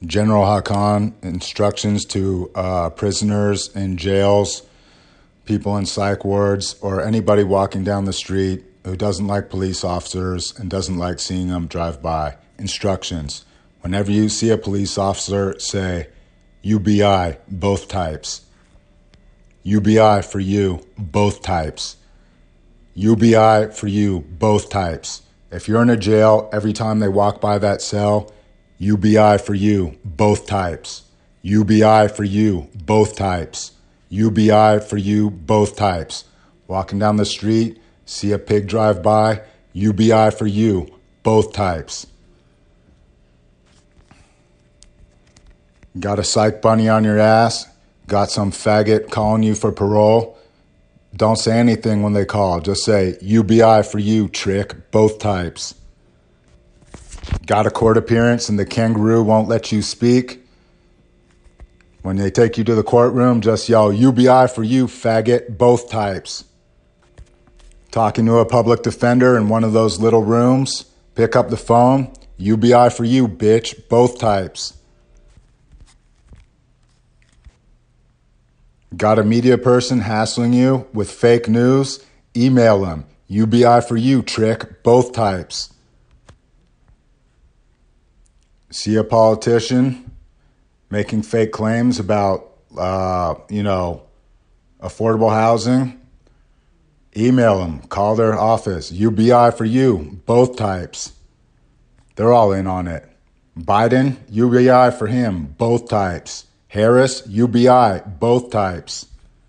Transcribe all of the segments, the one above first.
General Hakan instructions to prisoners in jails, people in psych wards, or anybody walking down the street who doesn't like police officers and doesn't like seeing them drive by. Instructions. Whenever you see a police officer, say, UBI, both types. UBI for you, both types. UBI for you, both types. If you're in a jail, every time they walk by that cell, UBI for you, both types. UBI for you, both types. UBI for you, both types. Walking down the street, see a pig drive by, UBI for you, both types. Got a psych bunny on your ass? Got some faggot calling you for parole? Don't say anything when they call. Just say, UBI for you, trick, both types. Got a court appearance and the kangaroo won't let you speak? When they take you to the courtroom, just yell, UBI for you, faggot, both types. Talking to a public defender in one of those little rooms, pick up the phone, UBI for you, bitch, both types. Got a media person hassling you with fake news? Email them. UBI for you, trick, both types. See a politician making fake claims about, affordable housing? Email them. Call their office. UBI for you, both types. They're all in on it. Biden, UBI for him, both types. Harris, UBI, both types.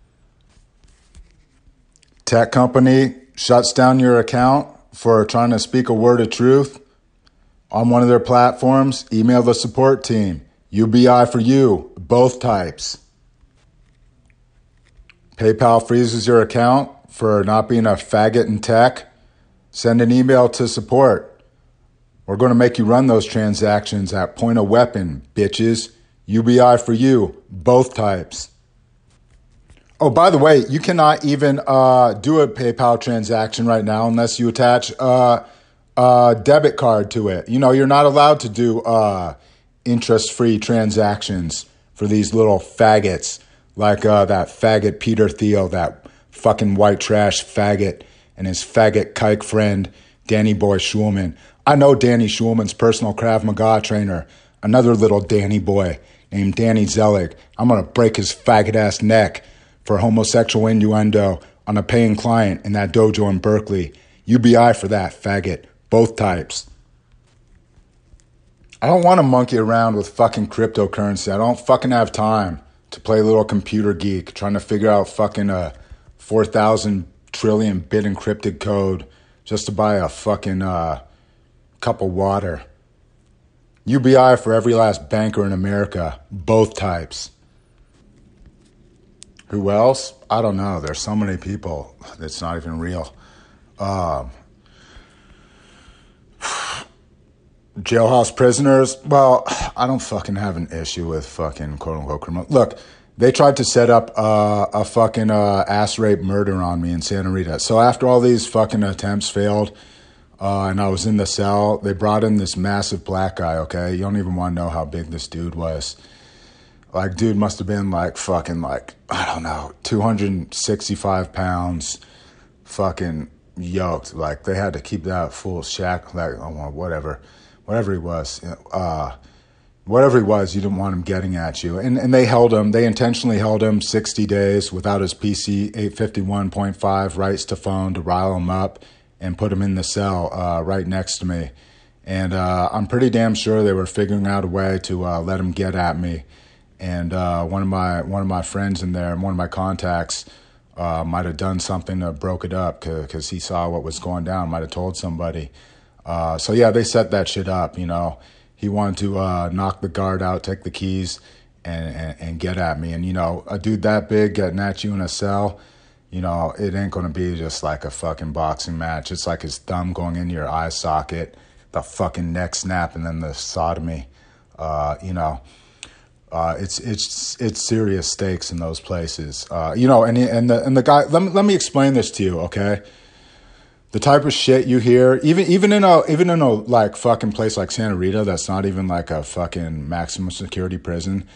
Tech company shuts down your account for trying to speak a word of truth on one of their platforms. Email the support team. UBI for you, both types. PayPal freezes your account for not being a faggot in tech. Send an email to support. We're going to make you run those transactions at point of weapon, bitches. UBI for you, both types. Oh, by the way, you cannot even do a PayPal transaction right now unless you attach a debit card to it. You're not allowed to do interest-free transactions for these little faggots like that faggot Peter Thiel, that fucking white trash faggot, and his faggot kike friend, Danny Boy Schulman. I know Danny Schulman's personal Krav Maga trainer, another little Danny boy named Danny Zelig. I'm going to break his faggot-ass neck for homosexual innuendo on a paying client in that dojo in Berkeley. UBI for that, faggot. Both types. I don't want to monkey around with fucking cryptocurrency. I don't fucking have time to play a little computer geek trying to figure out fucking a 4,000 trillion bit encrypted code just to buy a fucking cup of water. UBI for every last banker in America, both types. Who else? I don't know. There's so many people. It's not even real. Jailhouse prisoners. Well, I don't fucking have an issue with fucking quote unquote criminal. Look, they tried to set up a fucking ass rape murder on me in Santa Rita. So after all these fucking attempts failed, and I was in the cell, they brought in this massive black guy, okay? You don't even want to know how big this dude was. Dude must have been I don't know, 265 pounds, fucking yoked. They had to keep that full shack, whatever he was. Whatever he was, you didn't want him getting at you. And they held him, they intentionally held him 60 days without his PC 851.5 rights to phone to rile him up and put him in the cell right next to me. And I'm pretty damn sure they were figuring out a way to let him get at me. And one of my friends in there, one of my contacts, might have done something that broke it up because he saw what was going down, might have told somebody. So yeah, they set that shit up, He wanted to knock the guard out, take the keys, and get at me. And, a dude that big getting at you in a cell, it ain't going to be just like a fucking boxing match. It's like his thumb going into your eye socket, the fucking neck snap, and then the sodomy. It's serious stakes in those places. And the guy, let me explain this to you, okay? the type of shit you hear, even in a like fucking place like Santa Rita, that's not even like a fucking maximum security prison.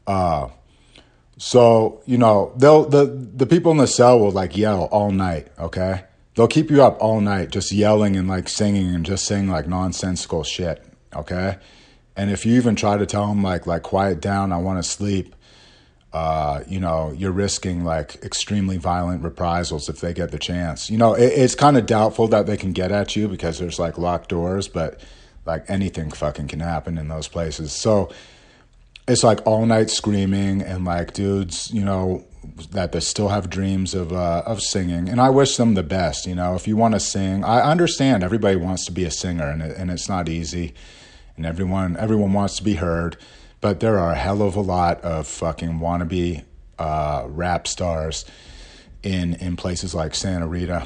So, you know, the people in the cell will like yell all night, okay? They'll keep you up all night just yelling and like singing and just saying like nonsensical shit, okay? And if you even try to tell them like quiet down, I want to sleep, you know, you're risking like extremely violent reprisals if they get the chance. You know, it's kind of doubtful that they can get at you because there's like locked doors, but like anything fucking can happen in those places. So it's like all night screaming and like dudes, you know, that they still have dreams of singing. And I wish them the best. You know, if you want to sing, I understand everybody wants to be a singer and it's not easy, and everyone wants to be heard, but there are a hell of a lot of fucking wannabe rap stars in places like Santa Rita.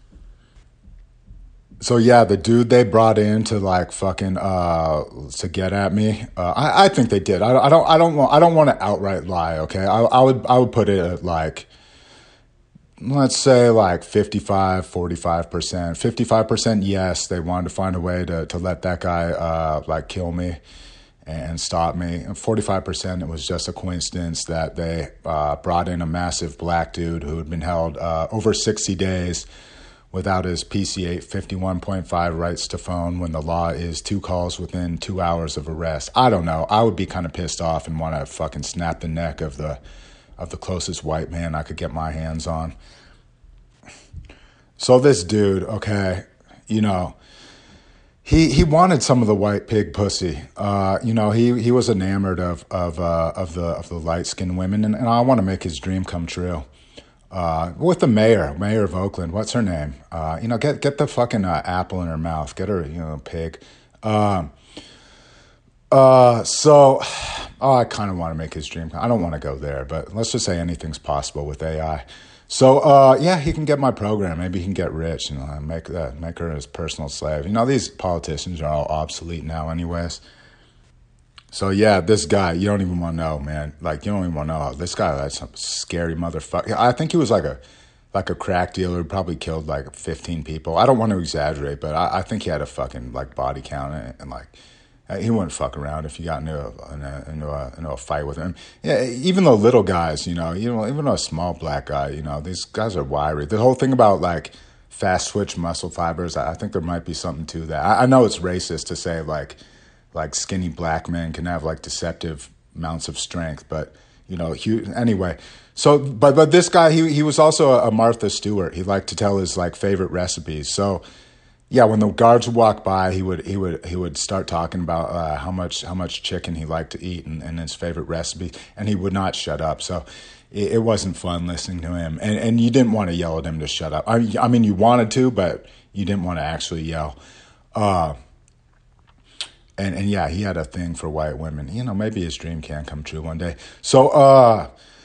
So yeah, the dude they brought in to like fucking to get at me, I think they did. I don't want to outright lie. Okay, I would put it at like, let's say like 45%, 45%. 55% yes, they wanted to find a way to let that guy like kill me and stop me. And 45% it was just a coincidence that they brought in a massive black dude who had been held over 60 days without his PC 51.5 rights to phone when the law is 2 calls within 2 hours of arrest. I don't know. I would be kind of pissed off and want to fucking snap the neck of the closest white man I could get my hands on. So this dude, okay, you know, he wanted some of the white pig pussy. You know, he was enamored of the light-skinned women, and I want to make his dream come true. With the mayor of Oakland, what's her name? You know, get the fucking apple in her mouth. Get her, you know, pig. I kind of want to make his dream. I don't want to go there, but let's just say anything's possible with AI. So, yeah, he can get my program. Maybe he can get rich and make her his personal slave. You know, these politicians are all obsolete now anyways. So, yeah, this guy, you don't even want to know, man. Like, you don't even want to know. This guy, that's some scary motherfucker. I think he was like a crack dealer who probably killed like 15 people. I don't want to exaggerate, but I think he had a fucking like body count and like he wouldn't fuck around if you got into a fight with him. Yeah, even the little guys, you know, even a small black guy, you know, these guys are wiry. The whole thing about like fast twitch muscle fibers, I think there might be something to that. I know it's racist to say like skinny black men can have like deceptive amounts of strength, but you know, anyway. So, but this guy, he was also a Martha Stewart. He liked to tell his like favorite recipes. So, yeah, when the guards would walk by, he would start talking about how much chicken he liked to eat and his favorite recipe, and he would not shut up. So, it wasn't fun listening to him, and you didn't want to yell at him to shut up. I mean, you wanted to, but you didn't want to actually yell. And yeah, he had a thing for white women. You know, maybe his dream can come true one day. So,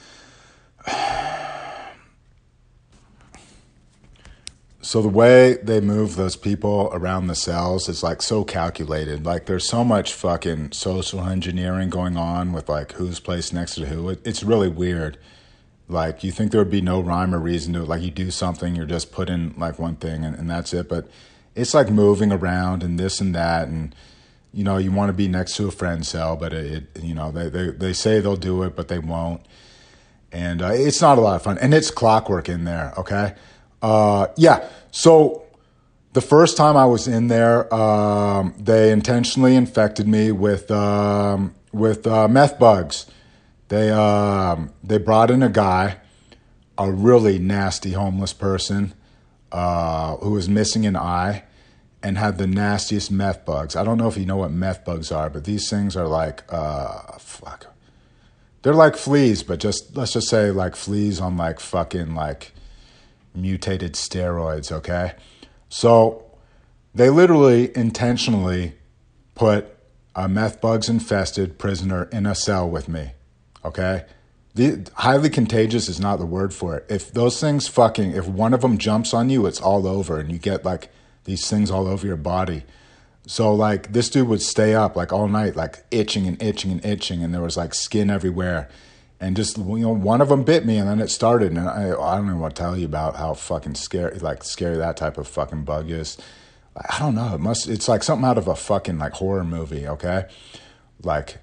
so the way they move those people around the cells is like so calculated. Like there's so much fucking social engineering going on with like who's placed next to who. It's really weird. Like you think there would be no rhyme or reason to it. Like you do something, you're just put in like one thing and that's it. But it's like moving around and this and that and you know, you want to be next to a friend cell, but you know, they say they'll do it, but they won't. And it's not a lot of fun. And it's clockwork in there, okay? Yeah, so the first time I was in there, they intentionally infected me with meth bugs. They brought in a guy, a really nasty homeless person who was missing an eye, and had the nastiest meth bugs. I don't know if you know what meth bugs are, but these things are like, they're like fleas, but let's just say like fleas on like fucking like mutated steroids, okay? So they literally intentionally put a meth bugs infested prisoner in a cell with me, okay? Highly contagious is not the word for it. If those things if one of them jumps on you, it's all over and you get like these things all over your body. So like this dude would stay up like all night, like itching and itching and itching. And there was like skin everywhere. and just, one of them bit me, and then it started, and I don't even want to tell you about how fucking scary that type of fucking bug is. I don't know. It's like something out of a fucking like horror movie. Okay, like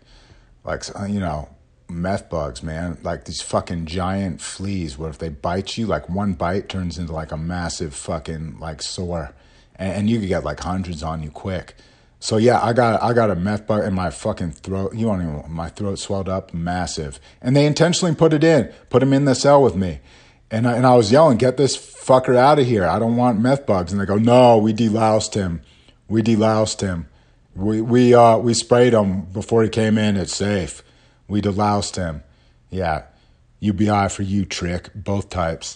meth bugs, man. Like these fucking giant fleas. Where if they bite you, like one bite turns into like a massive fucking like sore, and you could get like hundreds on you quick. So yeah, I got a meth bug in my fucking throat. My throat swelled up massive, and they intentionally put him in the cell with me. And I was yelling, "Get this fucker out of here. I don't want meth bugs." And they go, "No, we deloused him. We sprayed him before he came in. It's safe. We deloused him." Yeah, UBI for you, trick. Both types.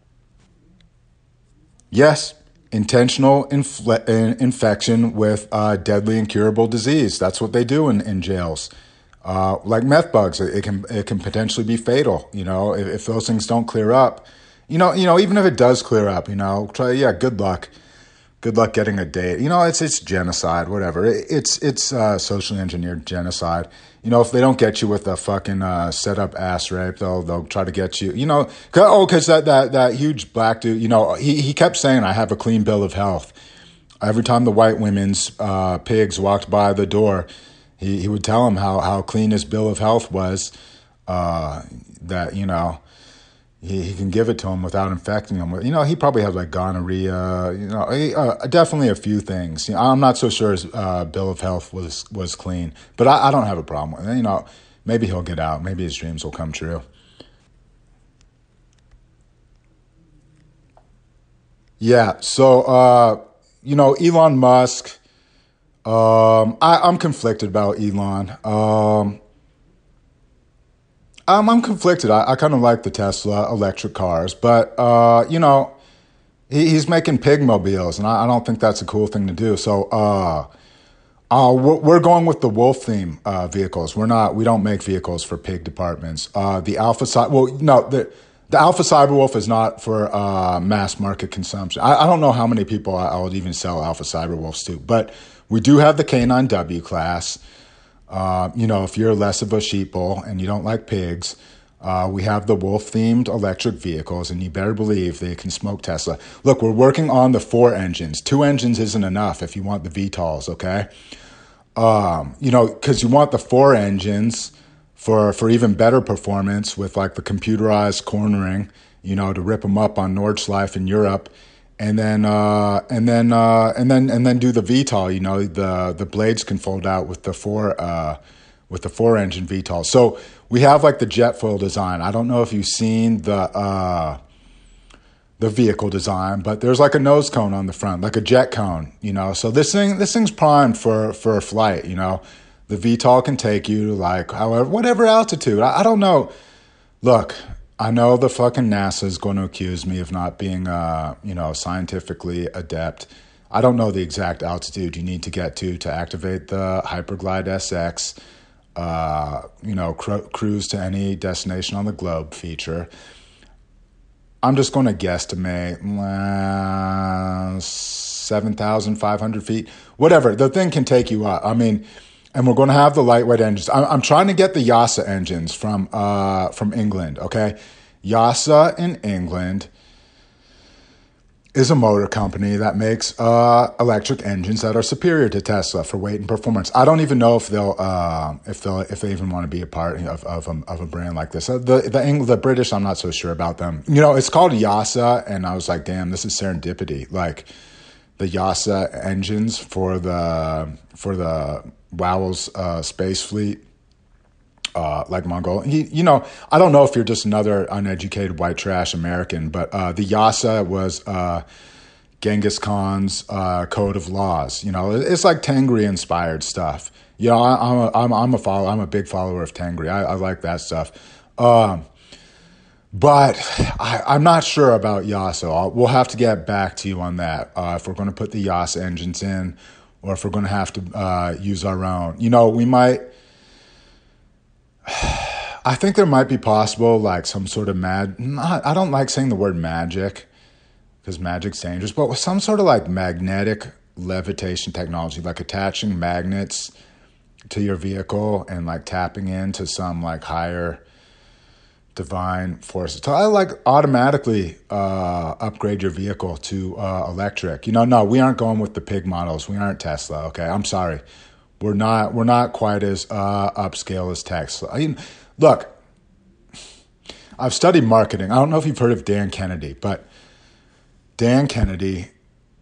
Yes, intentional infection with deadly incurable disease. That's what they do in jails. Like meth bugs, it can potentially be fatal. If those things don't clear up, even if it does clear up, good luck. Good luck getting a date. It's genocide, whatever. It's socially engineered genocide. If they don't get you with a fucking set up ass rape, they'll try to get you. Because that huge black dude, he kept saying, "I have a clean bill of health." Every time the white women's pigs walked by the door, he would tell them how clean his bill of health was. That he can give it to him without infecting him. He probably had like gonorrhea. Definitely a few things. I'm not so sure his bill of health was clean, but I don't have a problem with it. Maybe he'll get out. Maybe his dreams will come true. Yeah. So Elon Musk. I'm conflicted about Elon. I'm conflicted. I kind of like the Tesla electric cars, but he's making pig mobiles, and I don't think that's a cool thing to do. So we're going with the Wolf theme vehicles. We don't make vehicles for pig departments. The Alpha the Alpha Cyberwolf is not for mass market consumption. I don't know how many people I'll even sell Alpha Cyberwolves to, but we do have the K9W class. If you're less of a sheeple and you don't like pigs, we have the Wolf-themed electric vehicles, and you better believe they can smoke Tesla. Look, we're working on the 4 engines. 2 engines isn't enough if you want the VTOLs, okay? Because you want the 4 engines for even better performance with like the computerized cornering, to rip them up on Nordschleife in Europe. And then do the VTOL. The blades can fold out with the 4 engine VTOL. So we have like the jet foil design. I don't know if you've seen the vehicle design, but there's like a nose cone on the front, like a jet cone. So this thing's primed for a flight. The VTOL can take you to like whatever altitude. I don't know. Look. I know the fucking NASA is going to accuse me of not being, scientifically adept. I don't know the exact altitude you need to get to activate the Hyperglide SX, cruise to any destination on the globe feature. I'm just going to guesstimate 7,500 feet, whatever. The thing can take you up. And we're going to have the lightweight engines. I'm trying to get the YASA engines from England, okay? YASA in England is a motor company that makes electric engines that are superior to Tesla for weight and performance. I don't even know if they even want to be a part of a brand like this. The British, I'm not so sure about them. It's called YASA, and I was like, damn, this is serendipity. Like the YASA engines for the Wowell's space fleet, like Mongol. I don't know if you're just another uneducated white trash American, but the YASA was Genghis Khan's code of laws. It's like Tengri inspired stuff. I'm a big follower of Tengri. I like that stuff. But I'm not sure about YASA. We'll have to get back to you on that if we're going to put the YASA engines in, or if we're going to have to use our own. We might... I think there might be possible, like, some sort of I don't like saying the word magic, because magic's dangerous, but with some sort of, like, magnetic levitation technology, like attaching magnets to your vehicle and, like, tapping into some, like, higher Divine forces. So I like automatically upgrade your vehicle to electric. No, we aren't going with the pig models. We aren't Tesla. Okay, I'm sorry. We're not quite as upscale as Tesla. Look, I've studied marketing. I don't know if you've heard of Dan Kennedy, but Dan Kennedy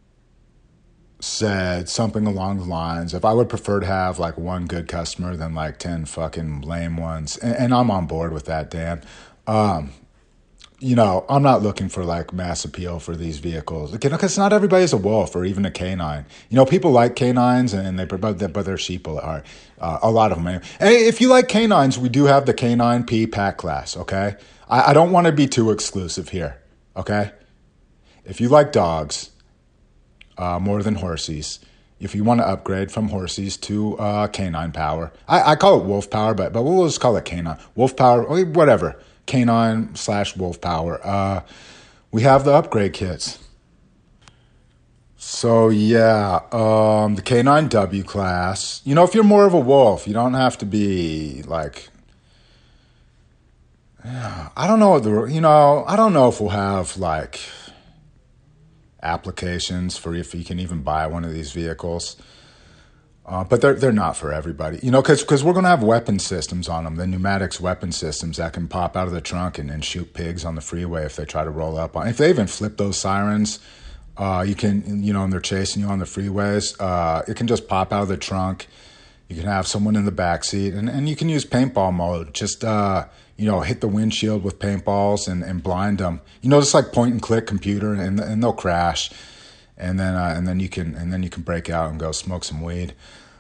said something along the lines of, I would prefer to have like one good customer than like 10 fucking lame ones. And I'm on board with that, Dan. I'm not looking for like mass appeal for these vehicles. Because not everybody's a wolf or even a canine. People like canines but they're sheeple are a lot of them. And if you like canines, we do have the Canine P pack class, okay? I don't want to be too exclusive here, okay? If you like dogs, more than horsies. If you want to upgrade from horsies to canine power, I call it wolf power, but we'll just call it canine. Wolf power, whatever. Canine/wolf power. We have the upgrade kits. So yeah, the Canine W class. If you're more of a wolf, you don't have to be like. I don't know I don't know if we'll have like applications for if you can even buy one of these vehicles. But they're not for everybody, because we're going to have weapon systems on them, the pneumatics weapon systems that can pop out of the trunk and shoot pigs on the freeway if they try to roll up on. If they even flip those sirens, you can, and they're chasing you on the freeways, it can just pop out of the trunk. You can have someone in the backseat, and you can use paintball mode. Just, hit the windshield with paintballs and blind them. Just like point and click computer, and they'll crash. And then you can break out and go smoke some weed.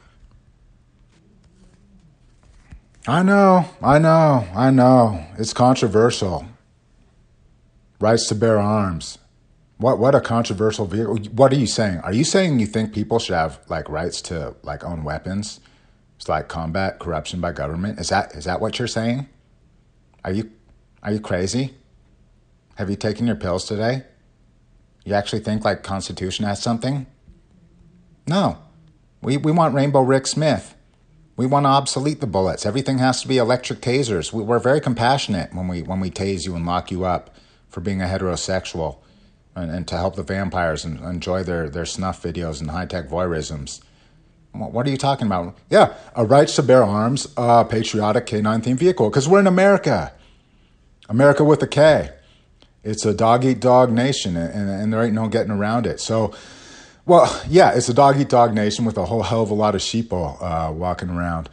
I know. It's controversial. Rights to bear arms. What a controversial vehicle. What are you saying? Are you saying you think people should have like rights to like own weapons? It's like combat corruption by government. Is that what you're saying? Are you crazy? Have you taken your pills today? You actually think like Constitution has something? No. We want Rainbow Rick Smith. We want to obsolete the bullets. Everything has to be electric tasers. We're very compassionate when we tase you and lock you up for being a heterosexual and to help the vampires and enjoy their snuff videos and high-tech voyeurisms. What are you talking about? Yeah, a rights to bear arms, patriotic canine-themed vehicle, because we're in America. America with a K. It's a dog-eat-dog nation, and there ain't no getting around it. So, well, yeah, it's a dog-eat-dog nation with a whole hell of a lot of sheeple walking around.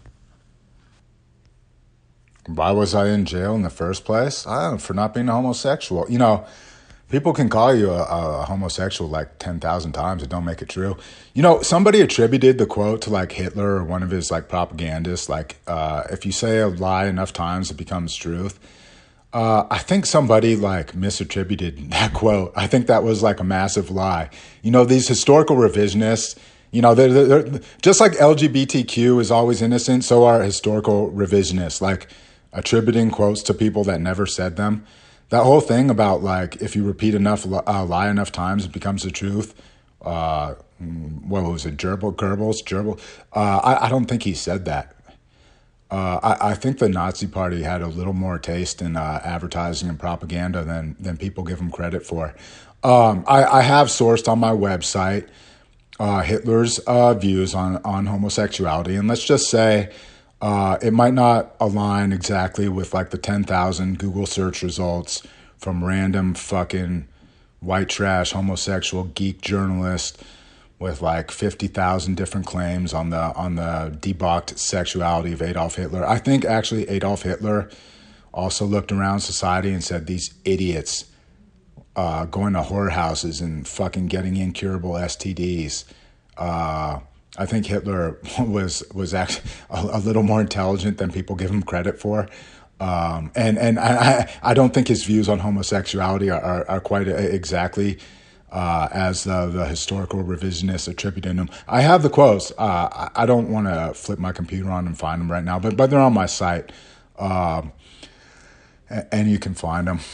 Why was I in jail in the first place? For not being a homosexual. People can call you a homosexual like 10,000 times. It don't make it true. Somebody attributed the quote to like Hitler or one of his like propagandists. Like, if you say a lie enough times, it becomes truth. I think somebody like misattributed that quote. I think that was like a massive lie. These historical revisionists, they're just like LGBTQ is always innocent. So are historical revisionists, like attributing quotes to people that never said them. That whole thing about like, if you repeat lie enough times, it becomes the truth. What was it? Goebbels? I don't think he said that. I think the Nazi Party had a little more taste in advertising and propaganda than people give them credit for. I have sourced on my website Hitler's views on homosexuality, and let's just say it might not align exactly with like the 10,000 Google search results from random fucking white trash homosexual geek journalist with like 50,000 different claims on the debauched sexuality of Adolf Hitler. I think actually Adolf Hitler also looked around society and said, these idiots going to whorehouses and fucking getting incurable STDs. I think Hitler was actually a little more intelligent than people give him credit for. And I don't think his views on homosexuality are quite exactly as the historical revisionists attributed him. I have the quotes. I don't want to flip my computer on and find them right now, but they're on my site, and you can find them.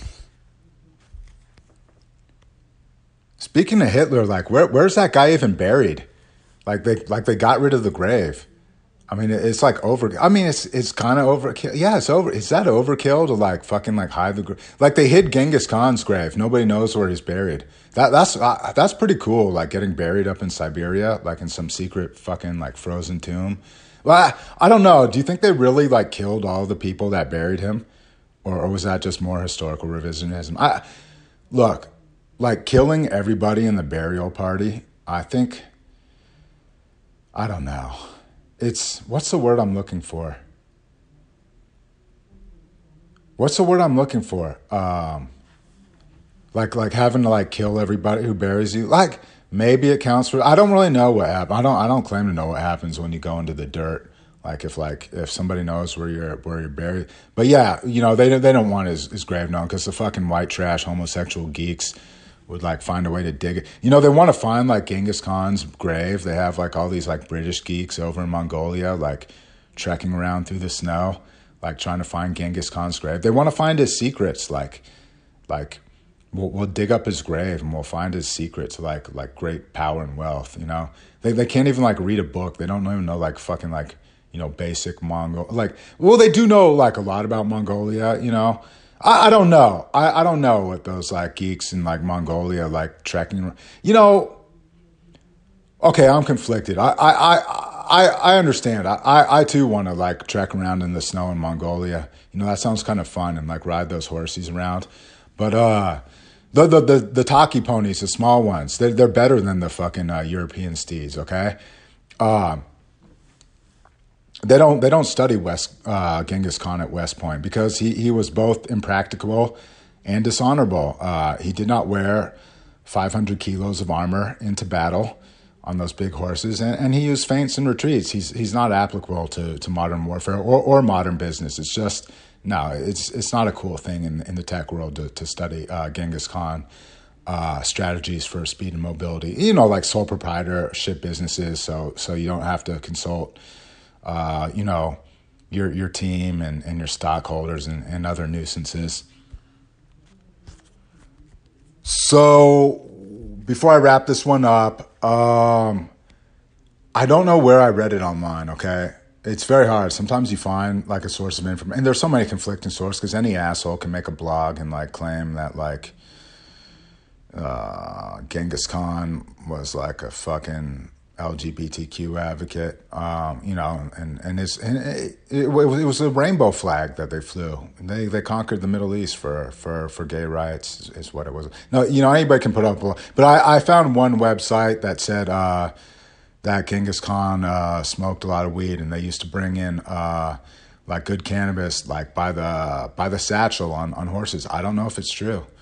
Speaking of Hitler, like where's that guy even buried? Like they got rid of the grave. I mean, it's like over. I mean, it's kind of overkill. Yeah, it's over. Is that overkill to like fucking like hide the like they hid Genghis Khan's grave? Nobody knows where he's buried. That's pretty cool. Like getting buried up in Siberia, like in some secret fucking like frozen tomb. Well, I don't know. Do you think they really like killed all the people that buried him, or was that just more historical revisionism? Look, like killing everybody in the burial party. I think. I don't know. What's the word I'm looking for? What's the word I'm looking for? Like having to like kill everybody who buries you. Like maybe it counts for. I don't really know what happened. I don't claim to know what happens when you go into the dirt. Like if somebody knows where you're buried. But yeah, you know they don't want his grave known because the fucking white trash homosexual geeks would like find a way to dig it. You know, they want to find like Genghis Khan's grave. They have like all these like British geeks over in Mongolia, like trekking around through the snow, like trying to find Genghis Khan's grave. They want to find his secrets. Like we'll dig up his grave and we'll find his secrets, like great power and wealth. You know, they can't even like read a book. They don't even know like fucking like, you know, basic Mongol. Like, well, they do know like a lot about Mongolia. You know. I don't know. I don't know what those like geeks in like Mongolia like trekking. You know, okay, I'm conflicted. I understand. I too want to like trek around in the snow in Mongolia. You know, that sounds kind of fun and like ride those horses around. But the Taki ponies, the small ones, they're better than the fucking European steeds. Okay. They don't study Genghis Khan at West Point because he was both impracticable and dishonorable. He did not wear 500 kilos of armor into battle on those big horses, and he used feints and retreats. He's not applicable to modern warfare or modern business. It's just no, it's not a cool thing in the tech world to study Genghis Khan strategies for speed and mobility. You know, like sole proprietorship businesses, so you don't have to consult. You know, your team and your stockholders and other nuisances. So before I wrap this one up, I don't know where I read it online, okay? It's very hard. Sometimes you find like a source of information, and there's so many conflicting sources because any asshole can make a blog and like claim that like Genghis Khan was like a fucking LGBTQ advocate, you know, and it was a rainbow flag that they flew. They conquered the Middle East for gay rights is what it was. No, you know, anybody can put up, but I found one website that said that Genghis Khan smoked a lot of weed, and they used to bring in like good cannabis like by the satchel on horses. I don't know if it's true.